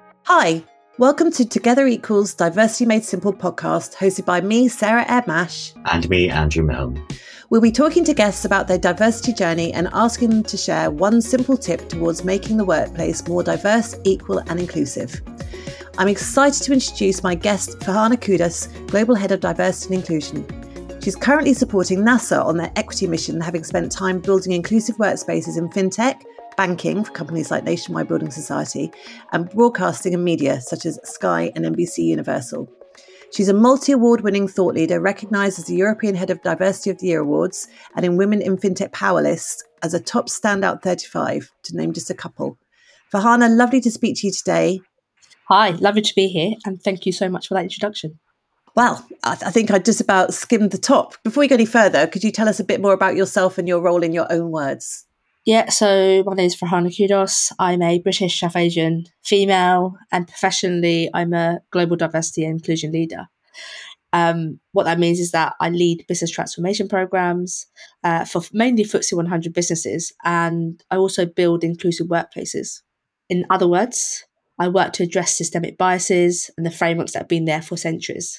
Hi, welcome to Together Equals Diversity Made Simple podcast, hosted by me, Sarah Eyre Mash. And me, Andrew Milne. We'll be talking to guests about their diversity journey and asking them to share one simple tip towards making the workplace more diverse, equal and inclusive. I'm excited to introduce my guest, Farhana Kudus, Global Head of Diversity and Inclusion. She's currently supporting NASA on their equity mission, having spent time building inclusive workspaces in fintech, banking for companies like Nationwide Building Society, and broadcasting and media such as Sky and NBC Universal. She's a multi-award winning thought leader, recognised as the European Head of Diversity of the Year Awards and in Women in FinTech Power List as a top standout 35, to name just a couple. Farhana, lovely to speak to you today. Hi, lovely to be here, and thank you so much for that introduction. Well, I think I just about skimmed the top. Before we go any further, could you tell us a bit more about yourself and your role in your own words? Yeah, so my name is Farhana Kudus. I'm a British South Asian female, and professionally, I'm a global diversity and inclusion leader. What that means is that I lead business transformation programs for mainly FTSE 100 businesses, and I also build inclusive workplaces. In other words, I work to address systemic biases and the frameworks that have been there for centuries.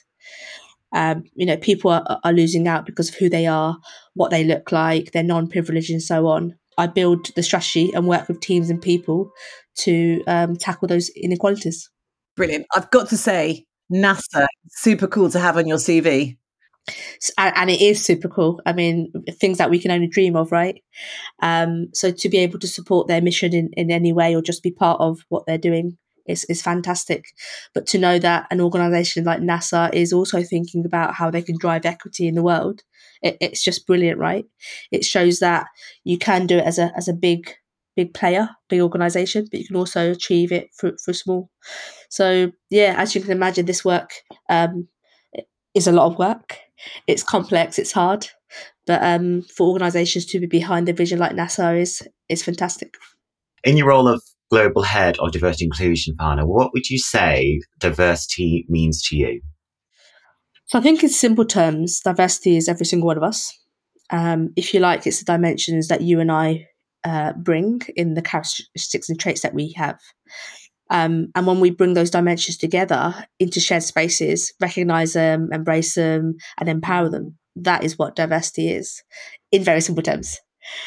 People are losing out because of who they are, what they look like, their non-privilege and so on. I build the strategy and work with teams and people to tackle those inequalities. Brilliant. I've got to say, NASA, super cool to have on your CV. And it is super cool. I mean, things that we can only dream of, right? So to be able to support their mission in any way or just be part of what they're doing is fantastic. But to know that an organisation like NASA is also thinking about how they can drive equity in the world, it's just brilliant, right? It shows that you can do it as a big player, big organisation, but you can also achieve it for small. So yeah, as you can imagine, this work is a lot of work. It's complex, it's hard, but for organisations to be behind the vision like NASA is fantastic. In your role of Global Head of Diversity and Inclusion, Farhana, what would you say diversity means to you? So I think in simple terms, diversity is every single one of us. If you like, it's the dimensions that you and I bring in the characteristics and traits that we have. And when we bring those dimensions together into shared spaces, recognise them, embrace them, and empower them, that is what diversity is, in very simple terms.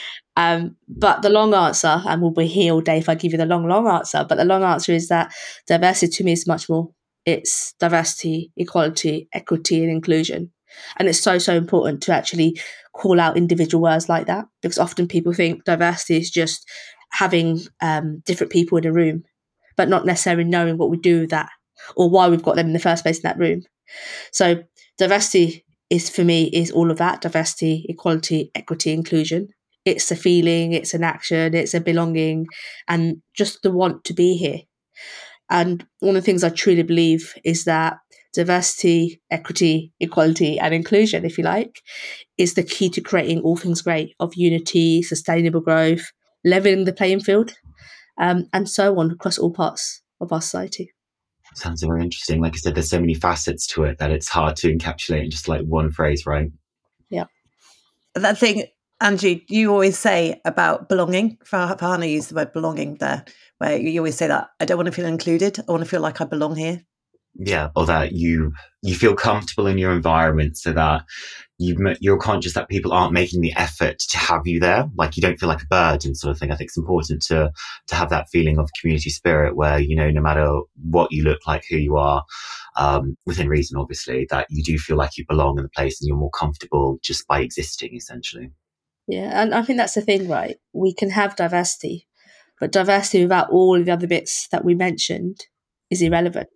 But the long answer, and we'll be here all day if I give you the long answer, but the long answer is that diversity to me is much more. It's diversity, equality, equity, and inclusion. And it's so important to actually call out individual words like that, because often people think diversity is just having different people in a room, but not necessarily knowing what we do with that or why we've got them in the first place in that room. So diversity is, for me, is all of that: diversity, equality, equity, inclusion. It's a feeling, it's an action, it's a belonging, and just the want to be here. And one of the things I truly believe is that diversity, equity, equality, and inclusion, if you like, is the key to creating all things great, of unity, sustainable growth, leveling the playing field, and so on across all parts of our society. Sounds very interesting. Like I said, there's so many facets to it that it's hard to encapsulate in just like one phrase, right? Yeah. That thing, Angie, you always say about belonging. Farhana used the word belonging there, where you always say that I don't want to feel included. I want to feel like I belong here. Yeah, or that you feel comfortable in your environment, so that you're conscious that people aren't making the effort to have you there. Like you don't feel like a burden, sort of thing. I think it's important to have that feeling of community spirit, where no matter what you look like, who you are, within reason, obviously, that you do feel like you belong in the place and you're more comfortable just by existing, essentially. Yeah, and I think that's the thing, right? We can have diversity, but diversity without all of the other bits that we mentioned is irrelevant.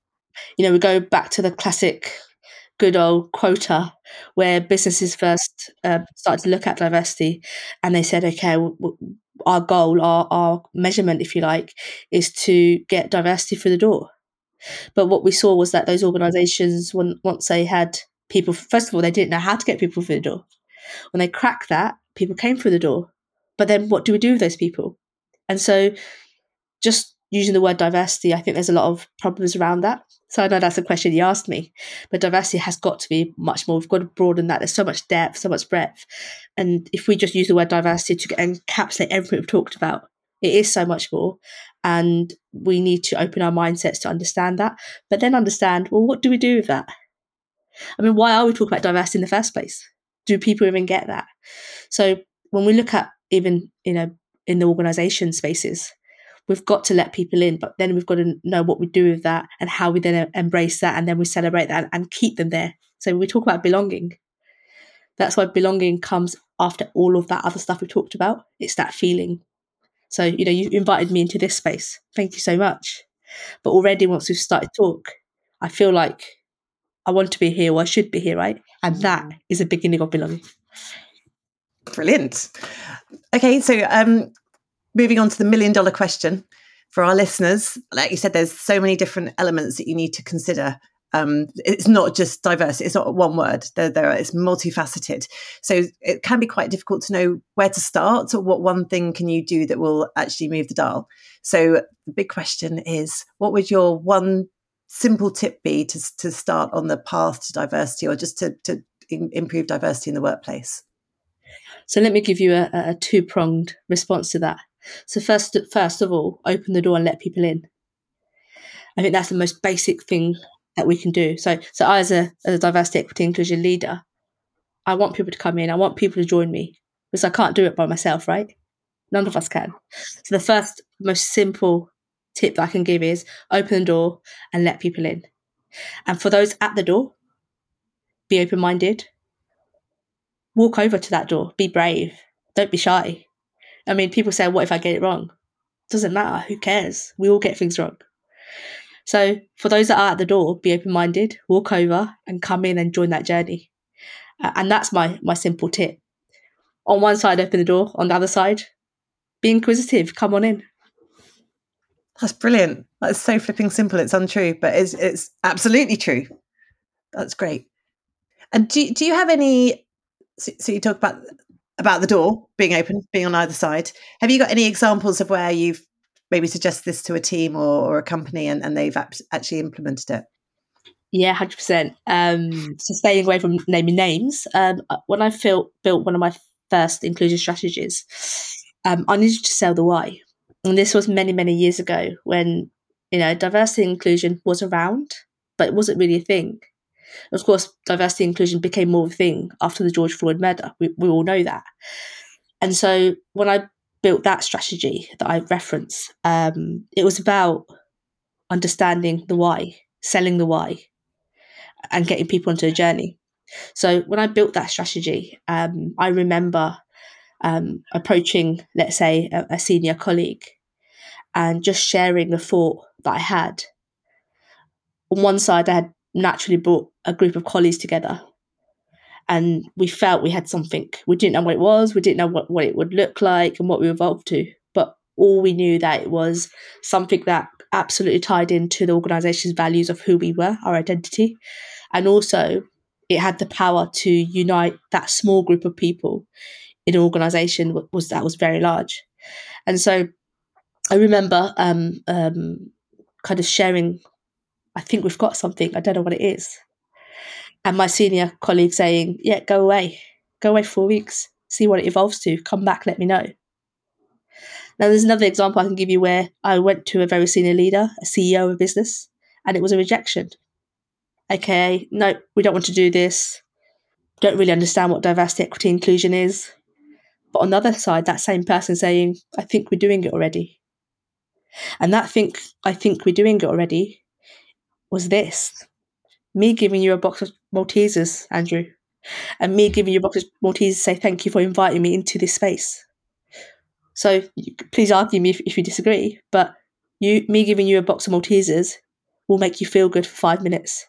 We go back to the classic good old quota where businesses first started to look at diversity, and they said, okay, our goal, our measurement, if you like, is to get diversity through the door. But what we saw was that those organisations, once they had people, first of all, they didn't know how to get people through the door. When they cracked that, people came through the door. But then what do we do with those people? And so just using the word diversity, I think there's a lot of problems around that. So I know that's a question you asked me, but diversity has got to be much more. We've got to broaden that. There's so much depth, so much breadth. And if we just use the word diversity to encapsulate everything we've talked about, It is so much more. And we need to open our mindsets to understand that, but then understand, well, what do we do with that? I mean, why are we talking about diversity in the first place? Do people even get that? So when we look at even, in the organisation spaces, we've got to let people in, but then we've got to know what we do with that and how we then embrace that, and then we celebrate that and keep them there. So we talk about belonging. That's why belonging comes after all of that other stuff we talked about. It's that feeling. So, you invited me into this space. Thank you so much. But already once we've started talk, I feel like I want to be here, or I should be here, right? And that is a beginning of belonging. Brilliant. Okay, so moving on to the $1 million question for our listeners. Like you said, there's so many different elements that you need to consider. It's not just diverse. It's not one word. It's multifaceted. So it can be quite difficult to know where to start, or what one thing can you do that will actually move the dial. So the big question is, what would your one simple tip be to start on the path to diversity, or just to improve diversity in the workplace? So let me give you a two-pronged response to that. So first of all, open the door and let people in. I think that's the most basic thing that we can do. So I, as a diversity, equity, inclusion leader, I want people to come in. I want people to join me, because I can't do it by myself, right? None of us can. So the first, most simple tip that I can give is open the door and let people in. And for those at the door, be open-minded. Walk over to that door. Be brave. Don't be shy. I mean, people say, what if I get it wrong? Doesn't matter. Who cares? We all get things wrong. So for those that are at the door, be open-minded, walk over and come in and join that journey. And that's my simple tip. On one side, open the door. On the other side, be inquisitive. Come on in. That's brilliant. That's so flipping simple. It's untrue, but it's absolutely true. That's great. And do you have any, so you talk about the door being open, being on either side. Have you got any examples of where you've maybe suggested this to a team or a company and they've actually implemented it? Yeah, 100%. So staying away from naming names, when I built one of my first inclusion strategies, I needed to sell the why. And this was many, many years ago when, diversity and inclusion was around, but it wasn't really a thing. Of course, diversity and inclusion became more of a thing after the George Floyd murder. We all know that. And so when I built that strategy that I reference, it was about understanding the why, selling the why, and getting people onto a journey. So when I built that strategy, I remember approaching, let's say, a senior colleague and just sharing the thought that I had. On one side, I had naturally brought a group of colleagues together, and we felt we had something. We didn't know what it was. We didn't know what it would look like and what we evolved to. But all we knew that it was something that absolutely tied into the organisation's values of who we were, our identity. And also it had the power to unite that small group of people in an organisation that was very large. And so I remember kind of sharing, I think we've got something, I don't know what it is. And my senior colleague saying, yeah, go away for 4 weeks, see what it evolves to, come back, let me know. Now, there's another example I can give you where I went to a very senior leader, a CEO of a business, and it was a rejection. Okay, no, we don't want to do this. Don't really understand what diversity, equity, inclusion is. But on the other side, that same person saying, I think we're doing it already. And that I think we're doing it already was this. Me giving you a box of Maltesers, Andrew, and me giving you a box of Maltesers to say thank you for inviting me into this space. So please argue me if you disagree, but me giving you a box of Maltesers will make you feel good for 5 minutes.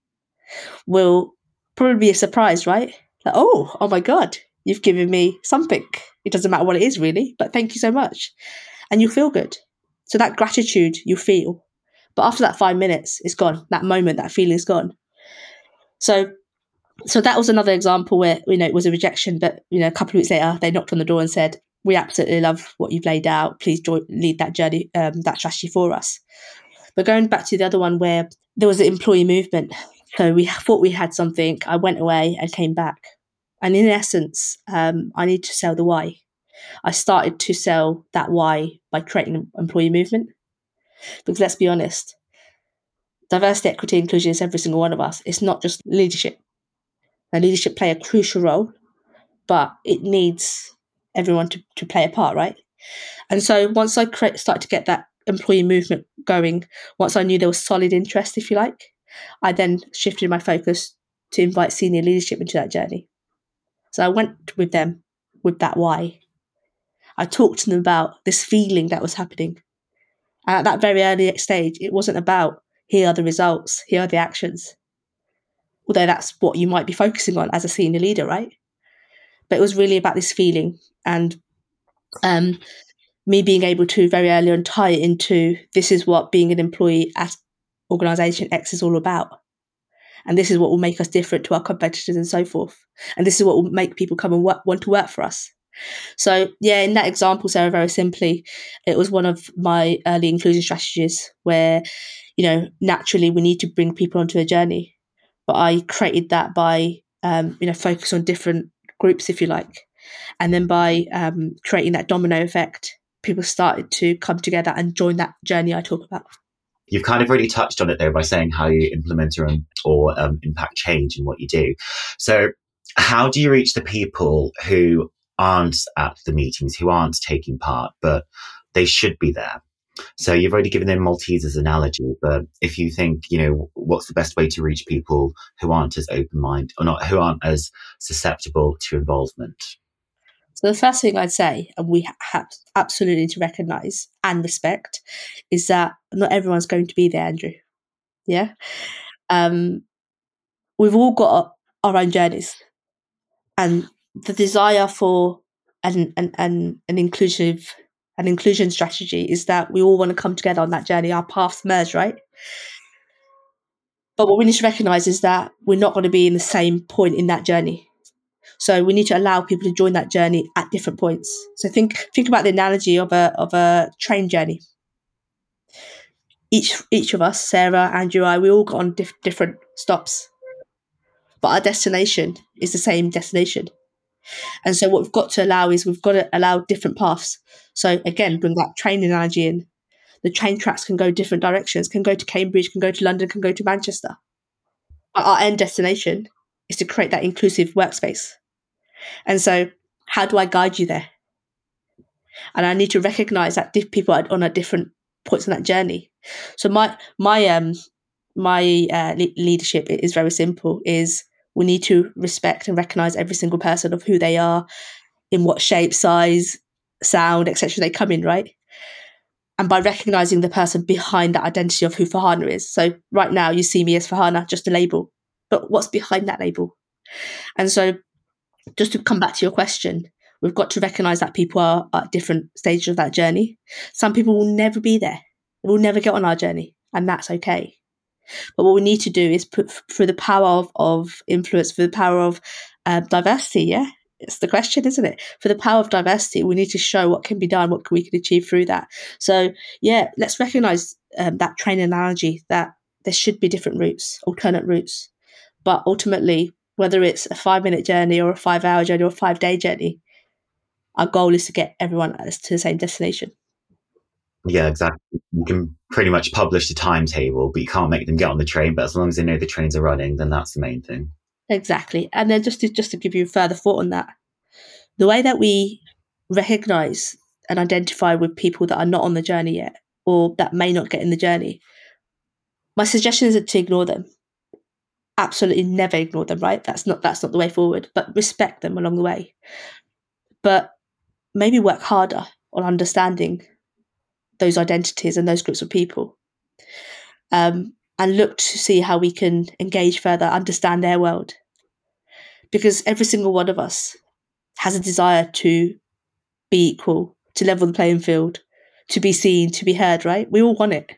Will probably be a surprise, right? Like, oh my God, you've given me something. It doesn't matter what it is really, but thank you so much. And you'll feel good. So that gratitude you feel. But after that 5 minutes, it's gone. That moment, that feeling is gone. So that was another example where, it was a rejection, but, a couple of weeks later, they knocked on the door and said, we absolutely love what you've laid out. Please lead that journey, that strategy for us. But going back to the other one where there was an employee movement. So we thought we had something. I went away and came back. And in essence, I need to sell the why. I started to sell that why by creating employee movement. Because let's be honest, diversity, equity, inclusion is every single one of us. It's not just leadership. And leadership play a crucial role, but it needs everyone to play a part, right? And so once I started to get that employee movement going, once I knew there was solid interest, if you like, I then shifted my focus to invite senior leadership into that journey. So I went with them with that why. I talked to them about this feeling that was happening. And at that very early stage, it wasn't about here are the results, here are the actions. Although that's what you might be focusing on as a senior leader, right? But it was really about this feeling and me being able to very early on tie it into this is what being an employee at organisation X is all about. And this is what will make us different to our competitors and so forth. And this is what will make people come and want to work for us. So yeah, in that example, Sarah, very simply, it was one of my early inclusion strategies where, naturally we need to bring people onto a journey. But I created that by, focus on different groups, if you like. And then by creating that domino effect, people started to come together and join that journey I talk about. You've kind of already touched on it there by saying how you implement or impact change in what you do. So how do you reach the people who aren't at the meetings, who aren't taking part, but they should be there? So you've already given them Maltese as an analogy, but if you think, what's the best way to reach people who aren't as open-minded or not, who aren't as susceptible to involvement? So the first thing I'd say, and we have absolutely to recognise and respect, is that not everyone's going to be there, Andrew. Yeah? We've all got our own journeys. And the desire for an inclusion strategy is that we all want to come together on that journey, our paths merge, right? But what we need to recognise is that we're not going to be in the same point in that journey. So we need to allow people to join that journey at different points. So think about the analogy of a train journey. Each of us, Sarah, Andrew, we all got on different stops, but our destination is the same destination. And so what we've got to allow is we've got to allow different paths. So again, bring that train analogy in. The train tracks can go different directions, can go to Cambridge, can go to London, can go to Manchester. But our end destination is to create that inclusive workspace. And so how do I guide you there? And I need to recognize that people are on a different points on that journey. So my leadership is very simple, is we need to respect and recognize every single person of who they are, in what shape, size, sound, etc. they come in, right? And by recognizing the person behind that identity of who Farhana is. So right now you see me as Farhana, just a label, but what's behind that label? And so just to come back to your question, we've got to recognize that people are at different stages of that journey. Some people will never be there. They will never get on our journey, and that's okay. But what we need to do is put through the power of influence, for the power of diversity, yeah? It's the question, isn't it? For the power of diversity, we need to show what can be done, what we can achieve through that. So, yeah, let's recognize that train analogy, that there should be different routes, alternate routes. But ultimately, whether it's a 5-minute journey or a 5-hour journey or a 5-day journey, our goal is to get everyone to the same destination. Yeah, exactly. You can pretty much publish the timetable, but you can't make them get on the train. But as long as they know the trains are running, then that's the main thing. Exactly. And then just to give you further thought on that, the way that we recognise and identify with people that are not on the journey yet, or that may not get in the journey, my suggestion isn't to ignore them. Absolutely never ignore them, right? That's not the way forward, but respect them along the way. But maybe work harder on understanding those identities and those groups of people, and look to see how we can engage further, understand their world. Because every single one of us has a desire to be equal, to level the playing field, to be seen, to be heard, right? We all want it.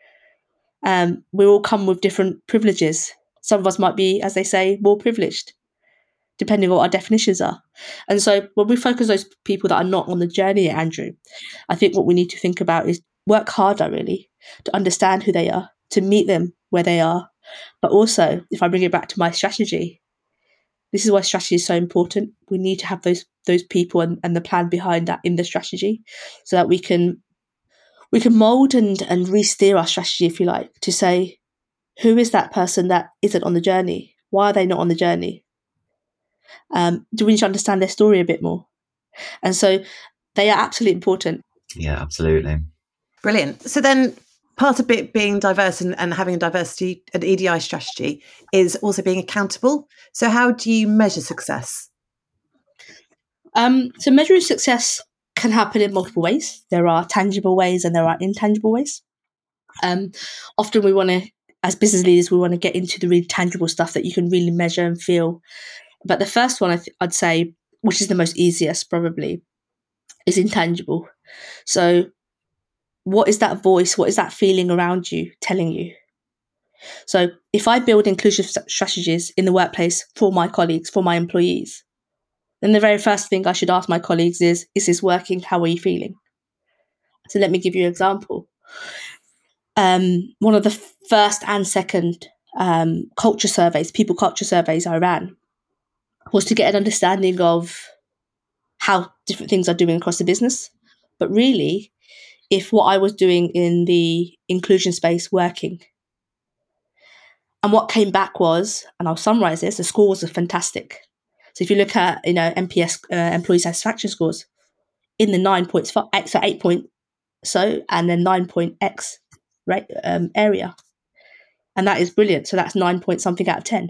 We all come with different privileges. Some of us might be, as they say, more privileged, depending on what our definitions are. And so when we focus on those people that are not on the journey, Andrew, I think what we need to think about is work harder, really, to understand who they are, to meet them where they are. But also, if I bring it back to my strategy, this is why strategy is so important. We need to have those those people and the plan behind that in the strategy, so that we can mold and re-steer our strategy, if you like, to say, who is that person that isn't on the journey? Why are they not on the journey? Do we need to understand their story a bit more? And so they are absolutely important. Yeah, absolutely. Brilliant. So then part of it being diverse and having a diversity and EDI strategy is also being accountable. So how do you measure success? So measuring success can happen in multiple ways. There are tangible ways and there are intangible ways. Often we want to, as business leaders, we want to get into the really tangible stuff that you can really measure and feel. But the first one I'd say, which is the most easiest probably, is intangible. So what is that voice? What is that feeling around you telling you? So if I build inclusive strategies in the workplace for my colleagues, for my employees, then the very first thing I should ask my colleagues is this working? How are you feeling? So let me give you an example. One of the first and second culture surveys, people culture surveys I ran, was to get an understanding of how different things are doing across the business. But really, if what I was doing in the inclusion space working. And what came back was, and I'll summarize this, the scores are fantastic. So if you look at, NPS employee satisfaction scores in the 9.5, so 8 point so, and then 9 point X right area. And that is brilliant. So that's 9 point something out of 10.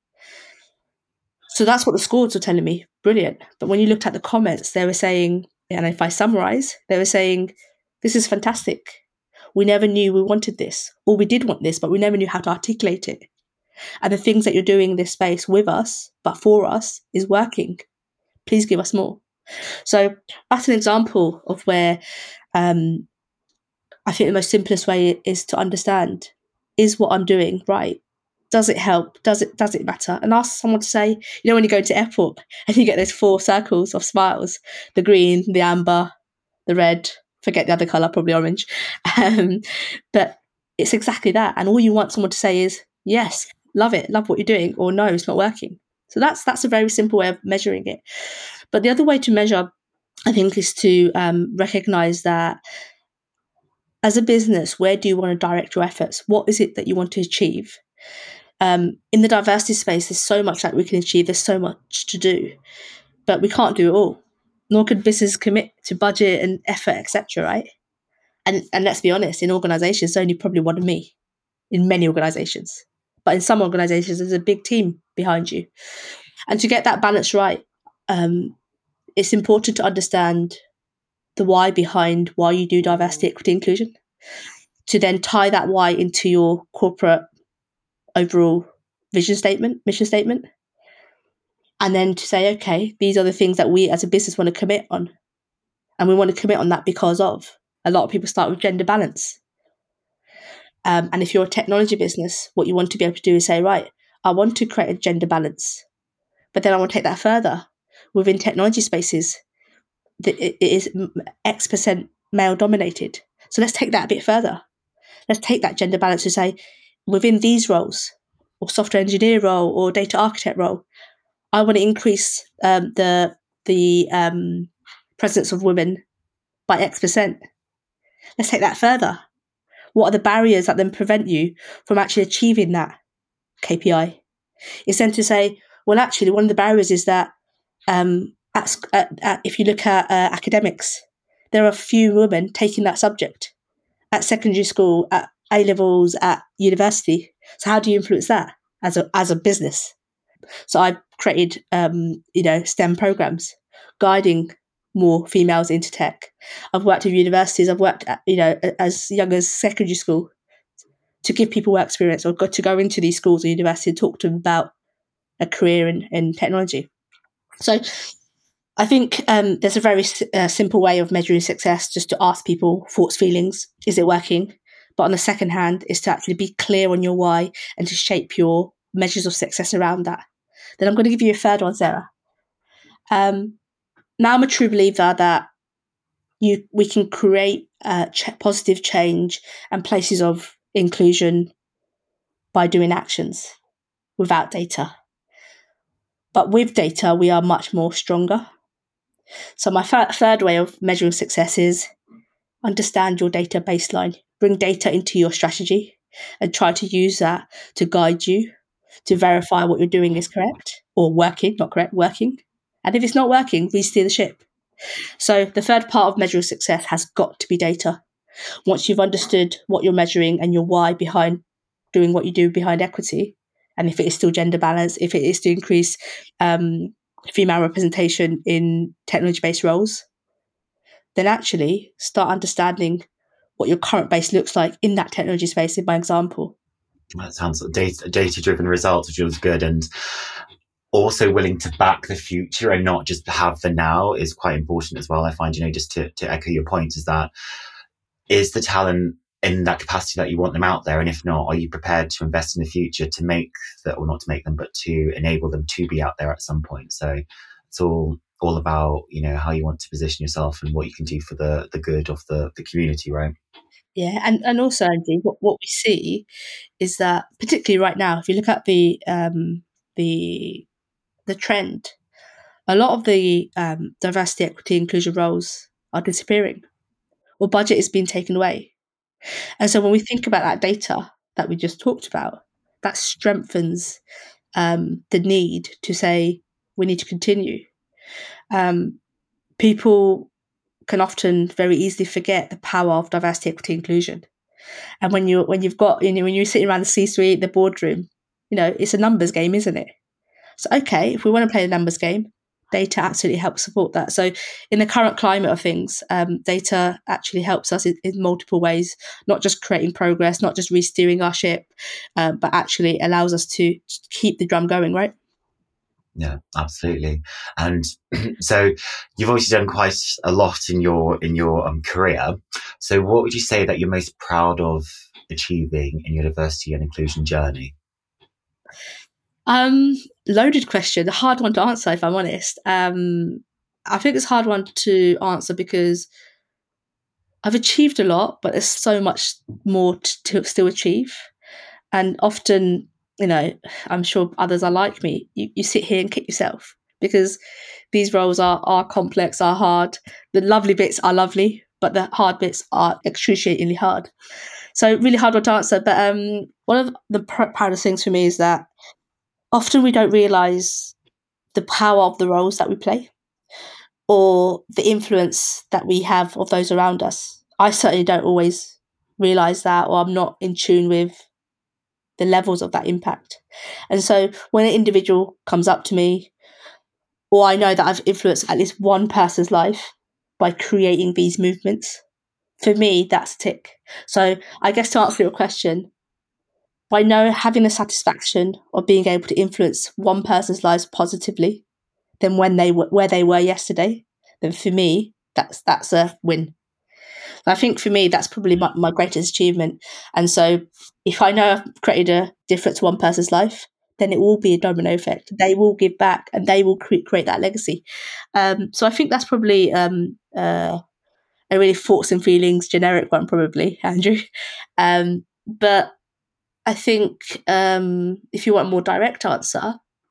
So that's what the scores were telling me. Brilliant. But when you looked at the comments, they were saying, and if I summarize, they were saying, this is fantastic. We never knew we wanted this, or we did want this, but we never knew how to articulate it. And the things that you're doing in this space with us, but for us, is working. Please give us more. So that's an example of where I think the most simplest way is to understand, is what I'm doing right? Does it help? Does it matter? And ask someone to say, when you go to airport and you get those 4 circles of smiles, the green, the amber, the red, forget the other colour, probably orange. But it's exactly that. And all you want someone to say is, yes, love it, love what you're doing, or no, it's not working. So that's a very simple way of measuring it. But the other way to measure, I think, is to recognise that as a business, where do you want to direct your efforts? What is it that you want to achieve? In the diversity space, there's so much that we can achieve. There's so much to do, but we can't do it all. Nor could business commit to budget and effort, etc. Right? And let's be honest, in organisations, there's only probably one of me. In many organisations, but in some organisations, there's a big team behind you. And to get that balance right, it's important to understand the why behind why you do diversity, equity, inclusion. To then tie that why into your corporate overall vision statement, mission statement. And then to say, okay, these are the things that we as a business want to commit on. And we want to commit on that because of. A lot of people start with gender balance. And if you're a technology business, what you want to be able to do is say, right, I want to create a gender balance. But then I want to take that further. Within technology spaces, it is X% male dominated. So let's take that a bit further. Let's take that gender balance to say, within these roles, or software engineer role, or data architect role, I want to increase the presence of women by X%. Let's take that further. What are the barriers that then prevent you from actually achieving that KPI? It's then to say, well, actually, one of the barriers is that if you look at academics, there are few women taking that subject at secondary school, at A-levels, at university. So how do you influence that as a business? So I've created, STEM programs guiding more females into tech. I've worked with universities. I've worked at, as young as secondary school to give people work experience, or to go into these schools or universities and talk to them about a career in technology. So I think there's a very simple way of measuring success, just to ask people thoughts, feelings, is it working? But on the second hand is to actually be clear on your why and to shape your measures of success around that. Then I'm going to give you a third one, Sarah. Now I'm a true believer that we can create positive change and places of inclusion by doing actions without data. But with data, we are much more stronger. So my third way of measuring success is understand your data baseline. Bring data into your strategy and try to use that to guide you to verify what you're doing is correct or working, not correct, working. And if it's not working, re-steer the ship. So the third part of measuring success has got to be data. Once you've understood what you're measuring and your why behind doing what you do behind equity, and if it is still gender balance, if it is to increase female representation in technology-based roles, then actually start understanding what your current base looks like in that technology space, in my example. That sounds data-driven results, which was good. And also willing to back the future and not just have the now is quite important as well. I find, just to echo your point, is the talent in that capacity that you want them out there? And if not, are you prepared to invest in the future to make that, or not to make them, but to enable them to be out there at some point? So it's all about, how you want to position yourself and what you can do for the good of the community, right? Yeah, and also, Andy, what we see is that, particularly right now, if you look at the trend, a lot of the diversity, equity, inclusion roles are disappearing, or budget is being taken away. And so when we think about that data that we just talked about, that strengthens the need to say we need to continue. People can often very easily forget the power of diversity, equity, inclusion. And when you've got, when you're sitting around the C-suite, the boardroom, it's a numbers game, isn't it? So, okay, if we want to play the numbers game, data absolutely helps support that. So in the current climate of things, data actually helps us in multiple ways, not just creating progress, not just re-steering our ship, but actually allows us to keep the drum going, right? Yeah, absolutely. And so you've obviously done quite a lot in your career. So what would you say that you're most proud of achieving in your diversity and inclusion journey? Loaded question, a hard one to answer, if I'm honest. I think it's a hard one to answer because I've achieved a lot, but there's so much more to still achieve. And often, I'm sure others are like me. You sit here and kick yourself because these roles are complex, are hard. The lovely bits are lovely, but the hard bits are excruciatingly hard. So really hard one to answer. But one of the proudest things for me is that often we don't realise the power of the roles that we play or the influence that we have of those around us. I certainly don't always realise that, or I'm not in tune with the levels of that impact. And so when an individual comes up to me, or I know that I've influenced at least one person's life by creating these movements, for me, that's a tick. So I guess to answer your question, by having the satisfaction of being able to influence one person's lives positively than where they were yesterday, then for me, that's a win. I think for me, that's probably my greatest achievement. And so if I know I've created a difference to one person's life, then it will be a domino effect. They will give back and they will create that legacy. So I think that's probably a really thoughts and feelings generic one, probably, Andrew. But I think if you want a more direct answer,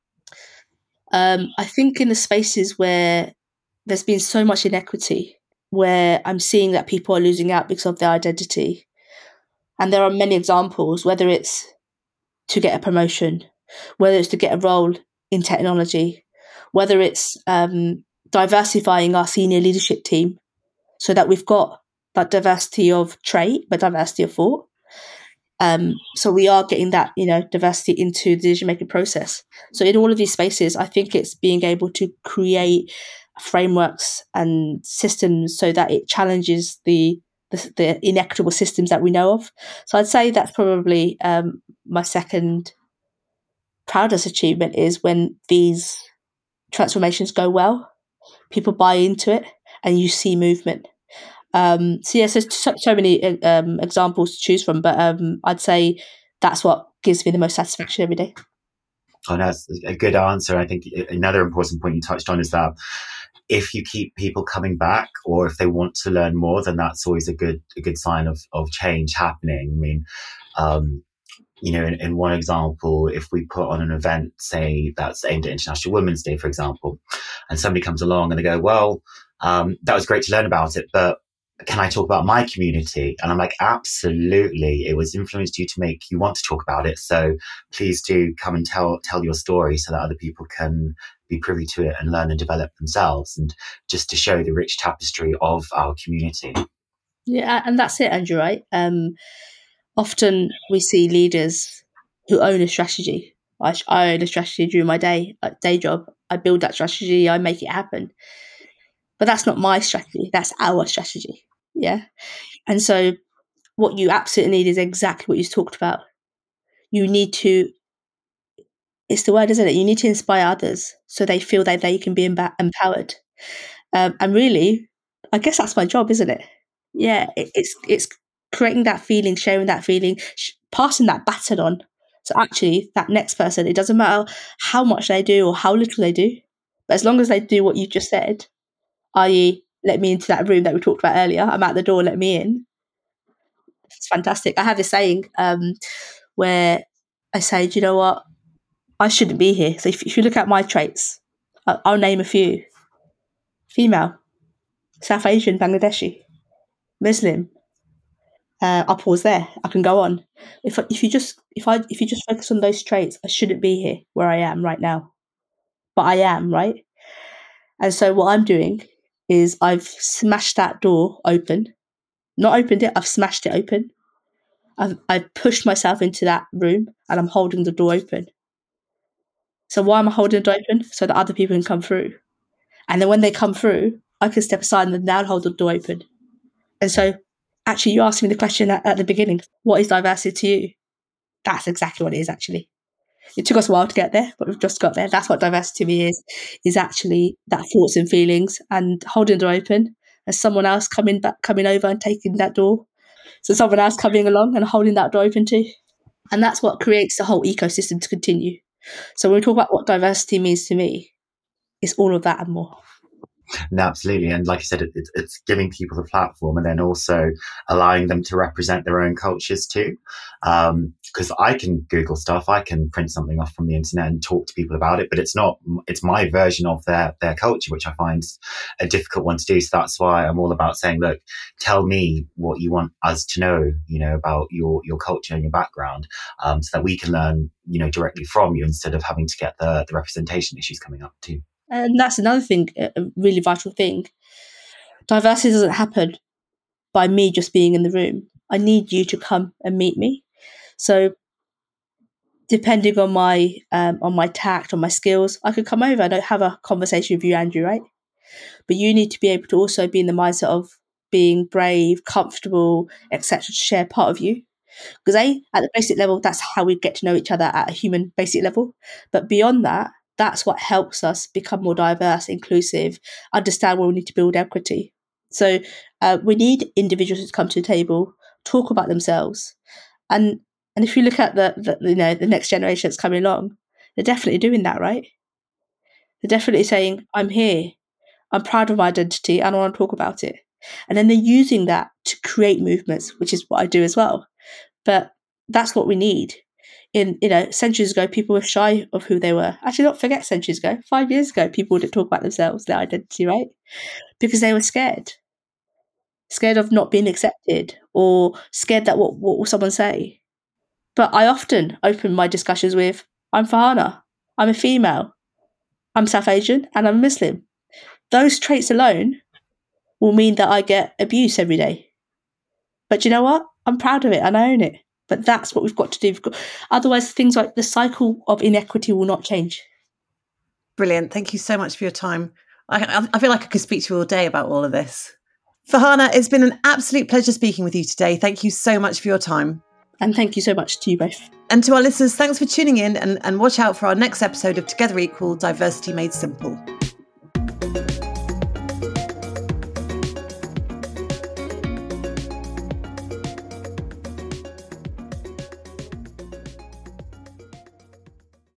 I think in the spaces where there's been so much inequity, where I'm seeing that people are losing out because of their identity. And there are many examples, whether it's to get a promotion, whether it's to get a role in technology, whether it's diversifying our senior leadership team so that we've got that diversity of trait, but diversity of thought. So we are getting that, diversity into the decision-making process. So in all of these spaces, I think it's being able to create frameworks and systems so that it challenges the inequitable systems that we know of. So I'd say that's probably my second proudest achievement, is when these transformations go well, people buy into it, and you see movement. So many examples to choose from, but I'd say that's what gives me the most satisfaction every day. Oh, that's a good answer. I think another important point you touched on is that if you keep people coming back, or if they want to learn more, then that's always a good sign of change happening. I mean, in one example, if we put on an event, say that's aimed at International Women's Day, for example, and somebody comes along and they go, well, that was great to learn about it, but can I talk about my community? And I'm like, absolutely. It was influenced you to make you want to talk about it. So please do come and tell your story so that other people can be privy to it and learn and develop themselves, and just to show the rich tapestry of our community. Yeah, and that's it, Andrew, right? Often we see leaders who own a strategy. I own a strategy during my day job. I build that strategy, I make it happen. But that's not my strategy, that's our strategy. Yeah. And so what you absolutely need is exactly what you talked about. You need to, it's the word, isn't it? You need to inspire others so they feel that they can be empowered. And really, I guess that's my job, isn't it? Yeah, it's creating that feeling, sharing that feeling, passing that baton on. So actually, that next person, it doesn't matter how much they do or how little they do, but as long as they do what you just said, i.e., let me into that room that we talked about earlier, I'm at the door, let me in. It's fantastic. I have this saying where I say, do you know what? I shouldn't be here. So if you look at my traits, I'll name a few. Female, South Asian, Bangladeshi, Muslim. I'll pause there. I can go on. If you just focus on those traits, I shouldn't be here where I am right now, but I am, right? And so what I'm doing is I've smashed that door open. Not opened it. I've smashed it open. I've pushed myself into that room, and I'm holding the door open. So why am I holding the door open? So that other people can come through, and then when they come through, I can step aside and now hold the door open. And so, actually, you asked me the question at the beginning, what is diversity to you? That's exactly what it is, actually. It took us a while to get there, but we've just got there. That's what diversity to me is actually that thoughts and feelings, and holding the door open, and someone else coming over and taking that door. So someone else coming along and holding that door open too. And that's what creates the whole ecosystem to continue. So when we talk about what diversity means to me, it's all of that and more. No, absolutely. And like I said, it's giving people the platform, and then also allowing them to represent their own cultures too. Because I can Google stuff, I can print something off from the internet and talk to people about it, but it's my version of their culture, which I find a difficult one to do. So that's why I'm all about saying, look, tell me what you want us to know, about your culture and your background, so that we can learn, directly from you, instead of having to get the representation issues coming up too. And that's another thing, a really vital thing. Diversity doesn't happen by me just being in the room. I need you to come and meet me. So depending on my tact, on my skills, I could come over and have a conversation with you, Andrew, right? But you need to be able to also be in the mindset of being brave, comfortable, etc., to share part of you. Because at the basic level, that's how we get to know each other at a human basic level. But beyond that, that's what helps us become more diverse, inclusive, understand where we need to build equity. So we need individuals to come to the table, talk about themselves. And if you look at the next generation that's coming along, they're definitely doing that, right? They're definitely saying, I'm here, I'm proud of my identity, and I want to talk about it. And then they're using that to create movements, which is what I do as well. But that's what we need. Centuries ago, people were shy of who they were. Actually, not forget centuries ago. 5 years ago, people didn't talk about themselves, their identity, right? Because they were scared of not being accepted, or scared that what will someone say. But I often open my discussions with, I'm Farhana, I'm a female, I'm South Asian, and I'm Muslim. Those traits alone will mean that I get abuse every day. But you know what? I'm proud of it and I own it. But that's what we've got to do. Otherwise, things like the cycle of inequity will not change. Brilliant. Thank you so much for your time. I feel like I could speak to you all day about all of this. Farhana, it's been an absolute pleasure speaking with you today. Thank you so much for your time. And thank you so much to you both. And to our listeners, thanks for tuning in, and watch out for our next episode of Together Equal, Diversity Made Simple.